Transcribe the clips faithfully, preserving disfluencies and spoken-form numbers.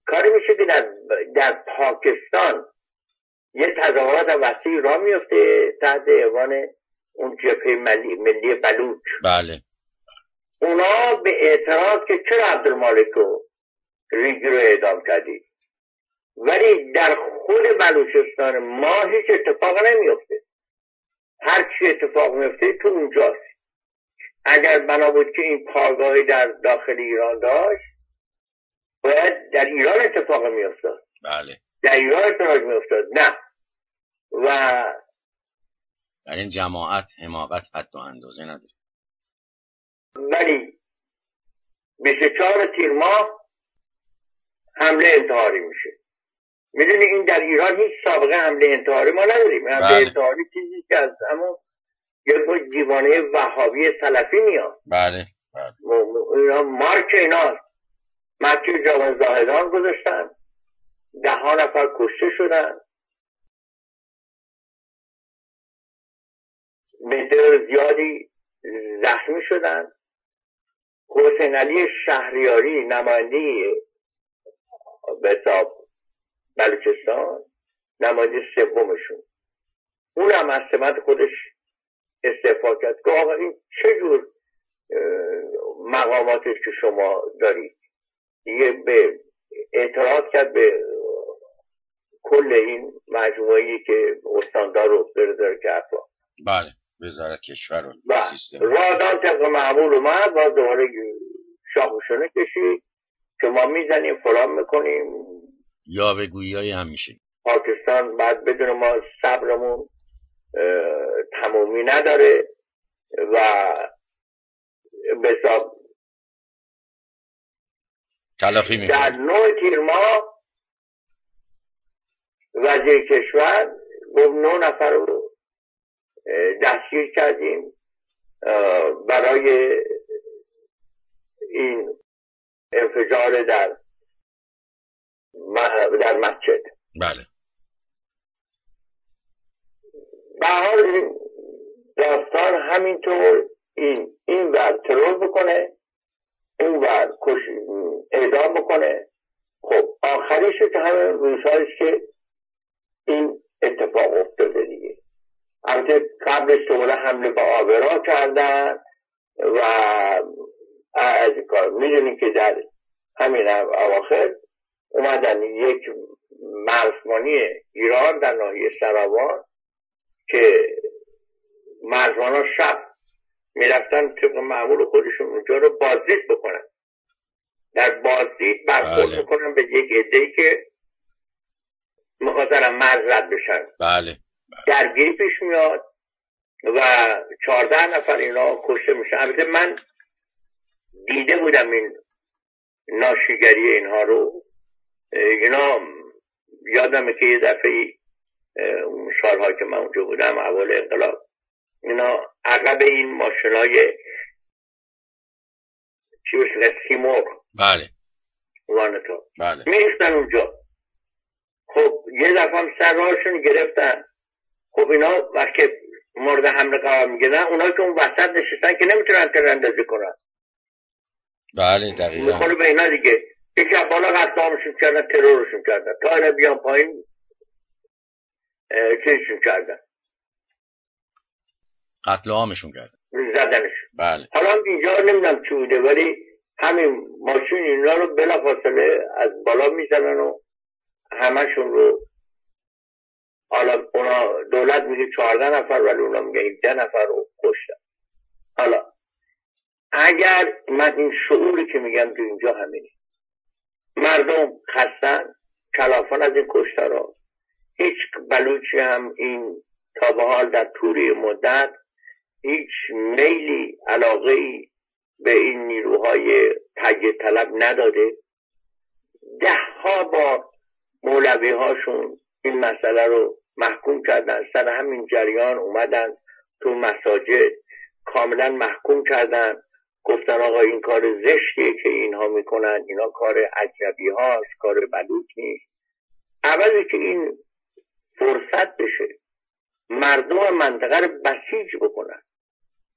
کاری میشه که در, در پاکستان یه تظاهرات وسیع را میفته تحت عنوان اون جبهه ملی, ملی بلوچ. بله. اونا به اعتراض که چرا عبدالمالک رو ریگی رو اعدام کردی، ولی در خود بلوچستان ما هیچ اتفاق نمیفته. هر چی اتفاق میفته تو اونجاست. اگر بنا بود که این پایگاهی در داخل ایران داشت باید در ایران اتفاق میافتاد. بله. در ایران اتفاق میافتاد. نه. و در این جماعت حماقت حد و اندازه نداره. ولی بیست و چهار تیر ماه حمله انتحاری میشه. میدونی این در ایران هیچ سابقه حمله انتحاری ما نداریم. حمله بله. انتحاری چیزی که از همون یه دیوانه وهابی سلفی میاد. بله. بله. اینا مارک ایناست. مکه جوان زاهدان گذاشتن، ده ها نفر کشته شدن، مقدار زیادی زخمی شدن. حسین علی شهریاری نماینده به حساب بلوچستان، نماینده سومشون، اونم از سمت خودش استعفا کرد که آقا این چه جور مقاماتش که شما دارید. دیگه به اعتراض کرد به کل این مجموعه‌ای که استاندار رو داره کرد. بله. وزارت کشور رو سیستم رادان طبق معمول اومد و دوباره شاخوشونه کشید که ما میزنیم فلان میکنیم یا به گویی هم میشه. پاکستان بعد بدون ما صبرمون تمامی نداره و به حساب تلافی میکنه. در نوع تیر ماه وزیر کشور گفت نه نفر رو دستگیر کردیم برای این انفجار در در مسجد. بله. به حال این داستان همینطور این این ور ترور بکنه، اون ور اعدام بکنه. خب آخریش که همین روزهایش که این اتفاق افتاده دیگه. البته قبلش دوباره حمله به آبرا کردن و از این کار میدونیم که در همین اواخر اومدن یک مرزبانی ایران در ناحیه سراوان که مرزبانا شب میرفتن طبق معمول خودشون اونجا رو بازدید بکنن. در بازدید برخورد میکنن به یک عده‌ای که میخواستن مرز رد بشن. بله. درگیری پیش میاد و چهارده نفر اینا کشته میشن. البته من دیده بودم این ناشیگری اینها رو. اینا یادمه که یه دفعه اون سالها که من اونجا بودم اول انقلاب، اینا عقب این ماشینای چی بشه سیمور، بله وانتا، بله میریختن اونجا. خب یه دفعه هم سر راهشون گرفتن. خب اینا وقتی مورد حمله قرار میگیرن، اونا که اون وسط نشستن که نمیتونن تراندازی کنن. بله دقیقاً. میخوره به اینا دیگه. یکی از بالا قتل عامشون کردن، ترورشون کردن، تا اینا بیان پایین چیزشون کردن، قتل عامشون کردن، زدنشون. بله. حالا اینجا نمیدونم چی بوده ولی همین ماشین اینا رو بلافاصله از بالا میزنن و همشون رو، حالا اونا دولت میگه چهارده نفر ولی اونا میگه هفده نفر رو کشتن. حالا اگر من این شعوری که میگم تو اینجا همینه، مردم خستن کلافان از این کشتارا. هیچ بلوچی هم این تا به حال در طول مدت هیچ میلی علاقه‌ای به این نیروهای تجزیه طلب نداده. ده ها بار مولوی هاشون این مسئله رو محکوم کردن، سر همین جریان اومدن تو مساجد کاملا محکوم کردن، گفتن آقا این کار زشتیه که اینها میکنن، اینا کار اجنبی هاست، کار بلوچ نیست. اولی که این فرصت بشه مردم منطقه رو بسیج بکنن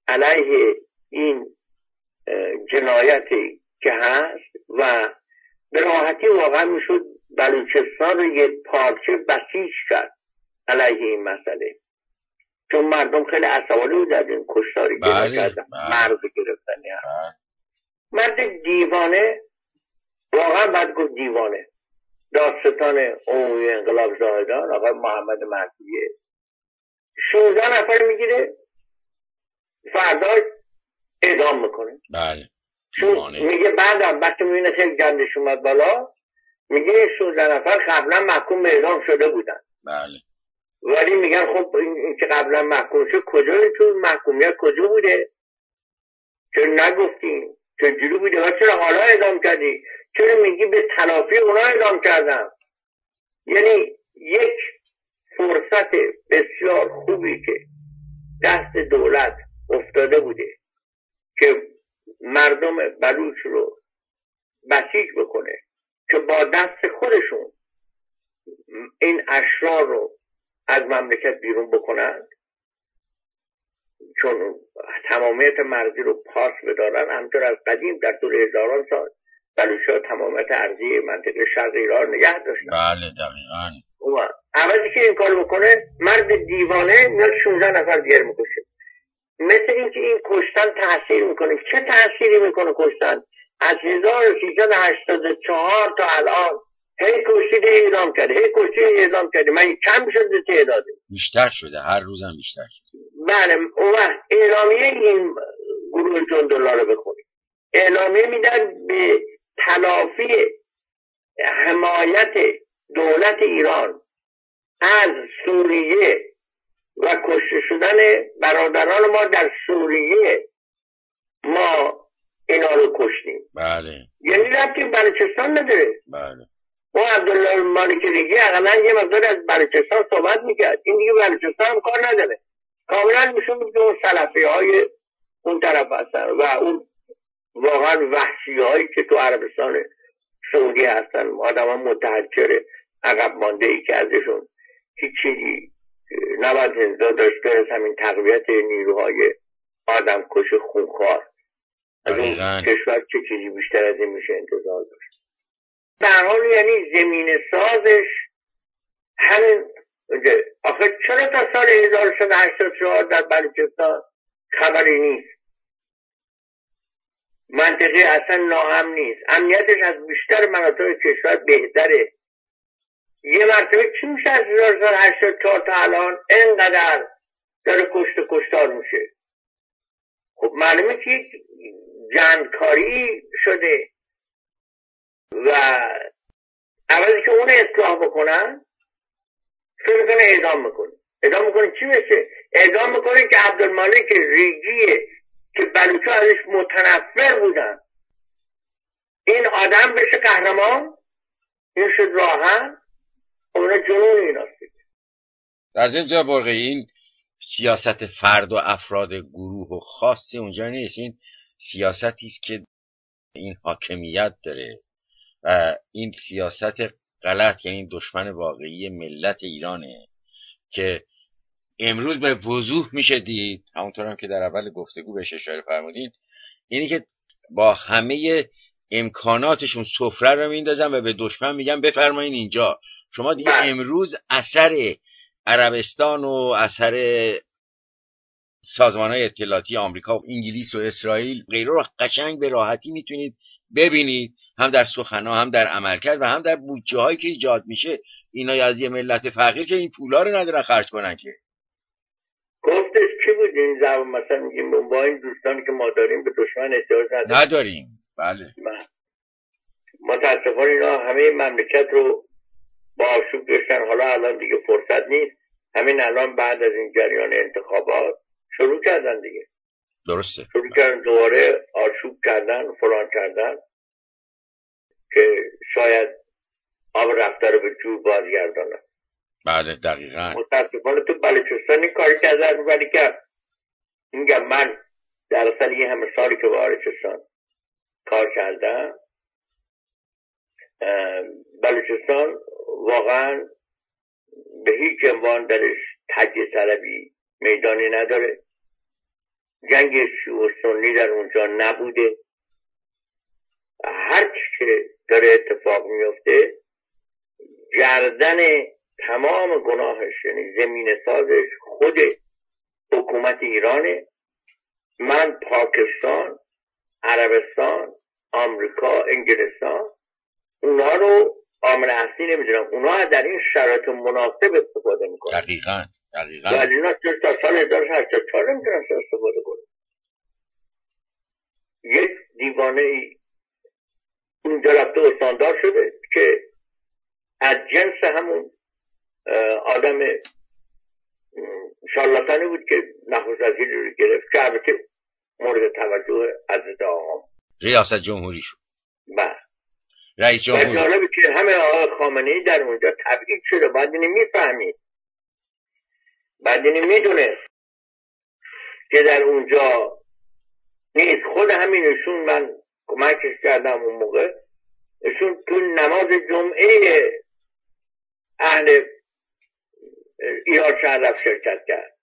علیه این جنایتی که هست و به راحتی واقعا میشد بلوچستان رو یک پارچه بسیج کرد علیه این مسئله، چون مردم خیلی عصبانی بودن این کشتاری که نکردن، مرز گرفتن. مرد دیوانه، واقعا باید گفت دیوانه، دادستان عمومی انقلاب زاهدان آقای محمد مهدیه شانزده نفر میگیره فردا اعدام میکنه. بله. چون میگه بعدم وقتی میبینه خیلی گندش اومد بالا، میگه شانزده نفر قبلا محکوم به اعدام شده بودن. بله. ولی میگن خب این که قبلا محکوم شد کجا تو محکومیت کجا بوده؟ چرا نگفتیم؟ چجوری بوده؟ و چرا حالا اعدام کردی؟ چرا میگی به تلافی اونا اعدام کردن؟ یعنی یک فرصت بسیار خوبی که دست دولت افتاده بوده که مردم بلوچ رو بسیج بکنه که با دست خودشون این اشرار رو از مملکت بیرون بکنند، چون تمامیت مرزی رو پاس بدارن. همطور از قدیم در طول هزاران سال بلوچ‌ها تمامیت ارضی منطقه شرق ایران نگه داشتن. بله دقیقاً. عوضی که این کار بکنه مرد دیوانه میاد شانزده نفر دیگر میکشه. مثل این که این کشتن تأثیر میکنه. چه تأثیری میکنه کشتن؟ از هزار و سیصد و هشتاد و چهار تا الان هی کشتیده اعدام کرده، هی کشتیده اعدام کرده. من کم شده تعداده؟ بیشتر شده، هر روزم بیشتر شده. بله. اون وقت اعلامیه این گروه جندولا رو بخونید. اعلامیه میدن به تلافی حمایت دولت ایران از سوریه و کشته شدن برادران ما در سوریه ما اینا رو کشتیم. بله. یعنی ربطی بلوچستان نداره. بله. اون عبدالله مالکی‌ریگی اقلا یه مقدار از بلوچستان صحبت میکرد، این دیگه بلوچستان هم کار نداره. کاملا میشون بود که اون سلفی های اون طرف هستن و اون واقعا وحشی هایی که تو عربستان سعودی هستن، آدم ها متحجر عقب مانده ای که ازشون هیچی نباید انتظار داشته از همین تقویت نیروهای آدم کش خونخوار. از اون کشور چه چیزی بیشتر از این میشه انتظار داشت؟ در حال یعنی زمین سازش همین. آخه چرا تا سال هزار و سیصد و هشتاد و چهار در بلوچستان خبری نیست؟ منطقه اصلا ناامن نیست، امنیتش از بیشتر مناطق کشور بهتره. یه مرتبه چی میشه از هزار و سیصد و هشتاد و چهار تا الان اینقدر داره کشت و کشتار میشه؟ خب معلومه که یک جنگکاری شده و اولی که اون اصلاح بکنن شروع کنه اعدام میکنه. اعدام میکنه چی بشه؟ اعدام میکنه که عبدالمالک ریگیه که بلوچ‌ها ازش متنفر بودن این آدم بشه قهرمان، این شد راهن. اونا جنون این هستی. از اینجا برقی این سیاست فرد و افراد گروه و خاصی اونجا نیست. این سیاستی است که این حاکمیت داره و این سیاست غلط، یعنی دشمن واقعی ملت ایرانه که امروز به وضوح میشه دید. همونطور هم که در اول گفتگو بهش اشاره فرمودید، اینی که با همه امکاناتشون سفره رو میندازن و به دشمن میگن بفرمایین اینجا. شما دیگه امروز اثر عربستان و اثر سازمان‌های اطلاعاتی آمریکا و انگلیس و اسرائیل غیره رو قشنگ به راحتی میتونید ببینید، هم در سخن‌ها هم در عملکرد و هم در بودجه‌هایی که ایجاد میشه. اینا از یه ملت فقیر که این پولا رو ندارن خرج کنن که. گفتش چی بود این زبان؟ مثلا میگیم با این دوستانی که ما داریم به دشمن احتیاج نداریم. نداریم. بله. متاسفانه اینا همه مملکت رو با آشوب داشتن. حالا الان دیگه فرصت نیست. همین الان بعد از این جریان انتخابات شروع کردن دیگه. درسته. شروع کردن دوباره آشوب کردن، فلان کردن که شاید آب رفته رو به جور بازگردانن. بله دقیقاً. متاسفانه تو بلوچستان این کاری کردن. ولی که میگم من در اصل یه همه سالی که با بلوچستان کار کردم، بلوچستان واقعا به هیچ عنوان درش تجزیه طلبی میدانی نداره. جنگ شیعه و سنی در اونجا نبوده. هر چی که داره اتفاق میفته گردن تمام گناهش، یعنی زمین سازش خود حکومت ایرانه. من پاکستان، عربستان، آمریکا، انگلستان، اونا رو عامل اصلی نمیدونم. اونا در این شرایط مناسب استفاده میکنن. دقیقاً دقیقاً. ولی اینا تا سال هزار و هشتصد و چهار نمیتونن استفاده کنن. یک دیوانه ای اونجا رفته استاندار شده که از جنس همون آدم شارلاتانی بود که نخست وزیری رو گرفت که البته مورد توجه حضرت آقا ریاست جمهوری شد. بله. رئیس جمهور. و جالبه که همه آقای خامنه‌ای در اونجا تبعید شده. بعد اینو میفهمید، بعد اینو میدونه که در اونجا نیست. خود همینشون من کمکش کردم اون موقع، ایشون تو نماز جمعه اهل ایران شهر شرکت کرد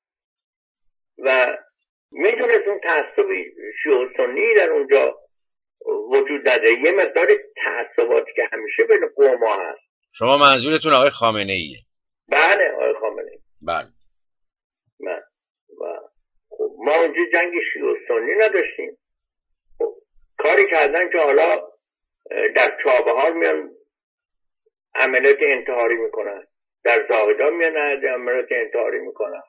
و میدونست اون تعصبی شیعه سنی در اونجا وجود داره. یه مقدار تعصباتی که همیشه بین قوم‌ها هست. شما منظورتون آقای خامنه ایه؟ بله آقای خامنه ای. بله. من و خب ما اونجا جنگ شیعه سنی نداشتیم. خب کاری کردن که حالا در چابهار میان عملیات انتحاری میکنن، در زاهدان میان عملیات انتحاری میکنن.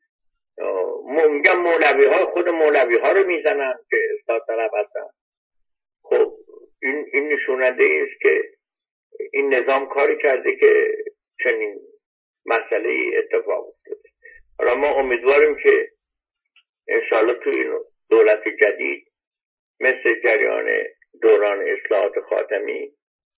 میگم مولوی ها خود مولوی ها رو میزنن که اصلاح طلب هستن. خب این این نشوننده است که این نظام کاری کرده که چنین مسئله ای اتفاق افتاده. حالا ما امیدواریم که انشاءالله تو این دولت جدید مثل جریان دوران اصلاحات خاتمی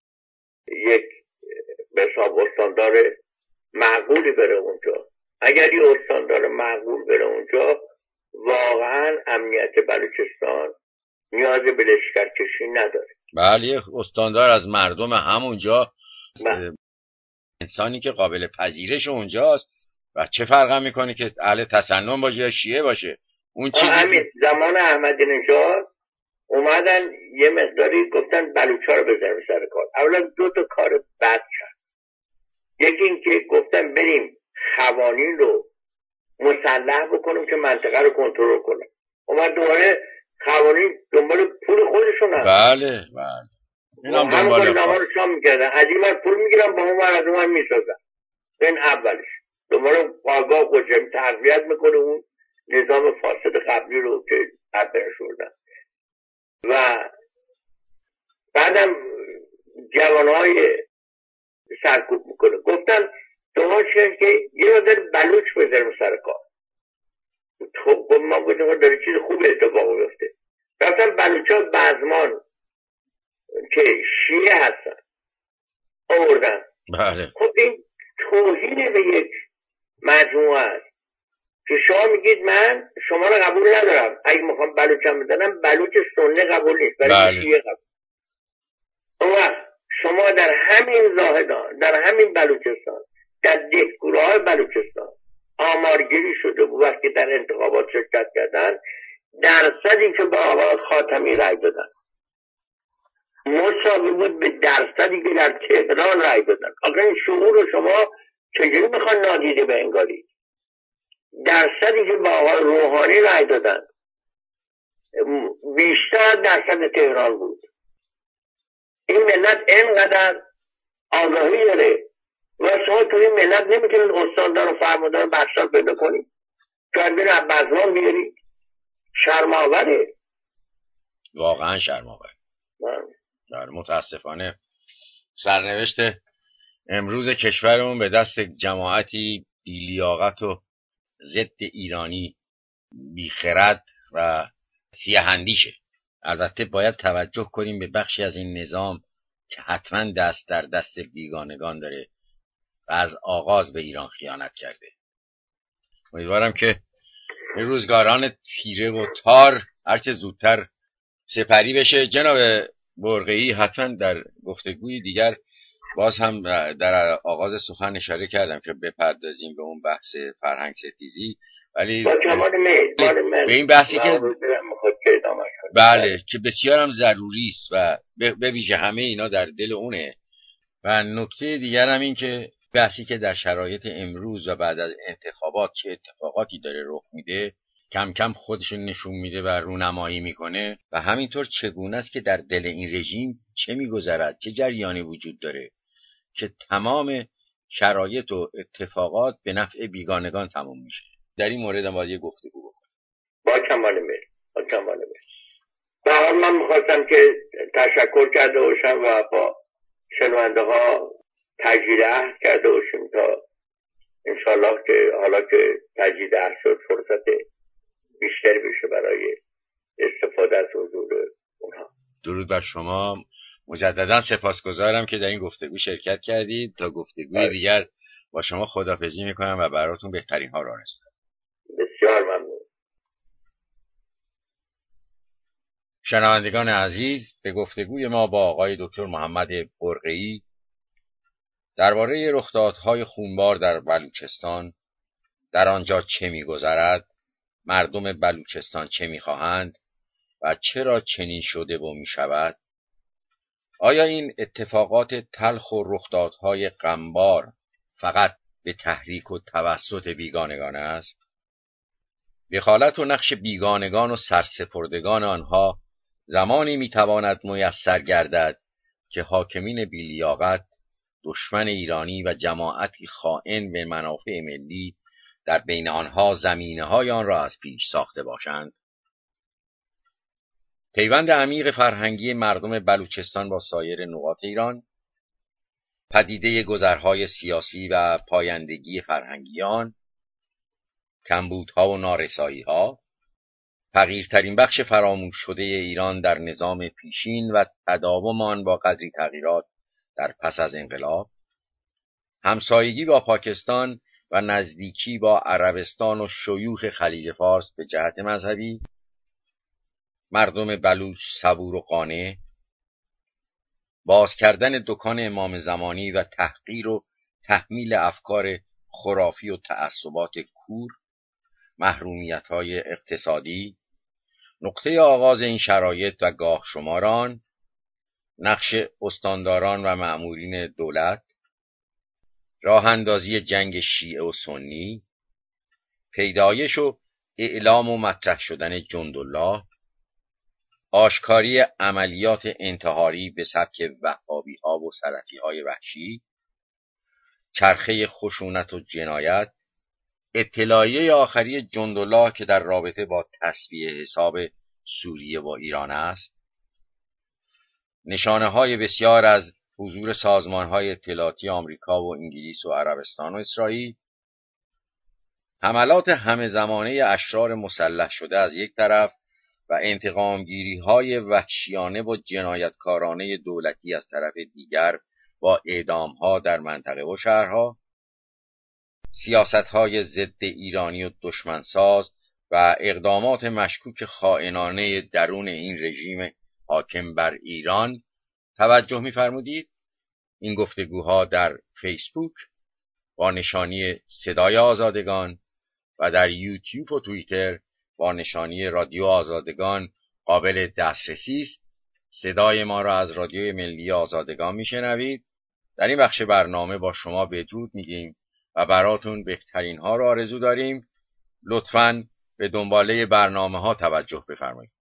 یک به حساب استاندار معقولی بره اونجا. اگر یه استاندار معقول بره اونجا، واقعا امنیت بلوچستان نیاز به لشکرکشی نداره. بله، استاندار از مردم همونجا، بله. انسانی که قابل پذیرش اونجاست و چه فرق میکنه که اهل تسنن باشه یا شیعه باشه. اون چیزی همین که... زمان احمدی نژاد اومدن یه مقداری گفتن بلوچا رو بزنیم سر کار. اولا دو تا کار بد کرد. یکی این که گفتن بریم قوانین رو مسلح بکنیم که منطقه رو کنترل کنه. اومد دوباره قوانین دنبال پول خودشون هست. بله بله. اینم دنبال نامه رو شام میکردن. از این ور پول میگیرن با اون ور از اون ور میسازن. این اولش. دوباره پاگاه خودشون تقویت میکنه اون نظام فاسد قبلی رو که برپرش شدن. و بعدم جوانهای سرکوب میکنه. گفتن دوهاشه که یه مقدار بلوچ بذاریم سر کار. خب ما گفتیم داره چیز خوب اتفاق بیفته. رفتن بلوچا بزمان که شیعه هستن آوردن. بله. خب این توهین به یک مجموعه است که شما میگید من شما رو قبول ندارم. اگه میخوام بلوچم بزنم بلوچ سنی قبول نیست، ولی بله. شیعه قبول. اون وقت شما در همین زاهدان، در همین بلوچستان، در دهگروه های بلوچستان آمارگیری شده بود وقتی در انتخابات شرکت کردن، درصدی که به آقای خاتمی رای دادن مساوی بود به درصدی که در تهران رای دادن. آقا این شعور رو شما چجوری میخوان نادیده بنگارید؟ درصدی که به آقای روحانی رای دادن بیشتر درصد تهران بود. این ملت اینقدر آگاهی داره و شما توی این ملت نمیتونید استاندار و فرماندار بخشار پیدا کنید. شاید بین عبازمان بیارید. شرماوره، واقعا شرماوره. در متاسفانه سرنوشت امروز کشورمون به دست جماعتی بی‌لیاقت و ضد ایرانی، بیخرد و سیاه‌اندیشه. البته باید توجه کنیم به بخشی از این نظام که حتما دست در دست بیگانگان داره و از آغاز به ایران خیانت کرده. امیدوارم که این روزگاران تیره و تار هرچه زودتر سپری بشه. جناب برقعی، حتما در گفتگوی دیگر باز هم در آغاز سخن اشاره کردم که بپردازیم به اون بحث فرهنگ ستیزی، ولی با کمال میل به این بحثی که که ادامه کنیم. بله که بسیار هم ضروری است و به ویژه همه اینا در دل اونه. و نکته دیگر هم این که بحثی که در شرایط امروز و بعد از انتخابات چه اتفاقاتی داره رخ میده کم کم خودشون نشون میده و رونمایی میکنه و همینطور چگونه است که در دل این رژیم چه میگذرد، چه جریانی وجود داره که تمام شرایط و اتفاقات به نفع بیگانگان تموم میشه. در این مورد هم باید یه گفتگو بکنیم. با کمال میل با کمال میل و من میخواستم که تشکر کرده باشم و با شنونده ها تجدید عهد کرده باشیم تا انشالله که حالا که تجدید عهد شد فرصت بیشتر بشه برای استفاده از حضور اونها. درود بر شما. مجددا سپاسگزارم که در این گفتگو شرکت کردید. تا گفتگوی دیگر با شما خداحافظی میکنم و براتون بهترین ها را آرزو دارم. بسیار ممنون. شنوندگان عزیز، به گفتگوی ما با آقای دکتر محمد برقعی درباره رخدادهای خونبار در بلوچستان، در آنجا چه می‌گذرد، مردم بلوچستان چه می‌خواهند و چرا چنین شده و می‌شود، آیا این اتفاقات تلخ و رخدادهای غمبار فقط به تحریک و توسط بیگانگان است؟ دخالت و نقش بیگانگان و سرسپردگان آنها زمانی میتواند میسر گردد که حاکمین بی‌لیاقت، دشمن ایرانی و جماعتی خائن به منافع ملی در بین آنها زمینه‌های آن را از پیش ساخته باشند. پیوند عمیق فرهنگی مردم بلوچستان با سایر نقاط ایران، پدیده گذرهای سیاسی و پایندگی فرهنگی آن، کمبودها و نارسایی‌ها، فقیرترین بخش فراموش شده ایران در نظام پیشین و تداوم آن با قدری تغییرات در پس از انقلاب، همسایگی با پاکستان و نزدیکی با عربستان و شیوخ خلیج فارس به جهت مذهبی، مردم بلوچ صبور و قانع، باز کردن دکان امام زمانی و تحقیر و تحمیل افکار خرافی و تعصبات کور، محرومیت‌های اقتصادی، نقطه آغاز این شرایط و گاه شماران، نقش استانداران و مأمورین دولت، راه اندازی جنگ شیعه و سنی، پیدایش و اعلام و مطرح شدن جندالله، آشکاری عملیات انتحاری به سبک وهابی‌ها و سلفی‌های وحشی، چرخه خشونت و جنایت، اطلاعیه آخری جندالله که در رابطه با تسویه حساب سوریه و ایران است، نشانه‌های بسیار از حضور سازمان‌های اطلاعاتی آمریکا و انگلیس و عربستان و اسرائیل، حملات همه زمانه اشرار مسلح شده از یک طرف و انتقامگیری‌های وحشیانه و جنایتکارانه دولتی از طرف دیگر با اعدام‌ها در منطقه و شهرها، سیاست‌های ضد ایرانی و دشمنساز و اقدامات مشکوک خائنانه درون این رژیم حاکم بر ایران توجه می‌فرمودید. این گفتگوها در فیسبوک با نشانی صدای آزادگان و در یوتیوب و توییتر با نشانی رادیو آزادگان قابل دسترسی است. صدای ما را از رادیوی ملی آزادگان میشنوید. در این بخش برنامه با شما بدرود میگیم و براتون بهترین ها را آرزو داریم. لطفاً به دنباله برنامه ها توجه بفرمایید.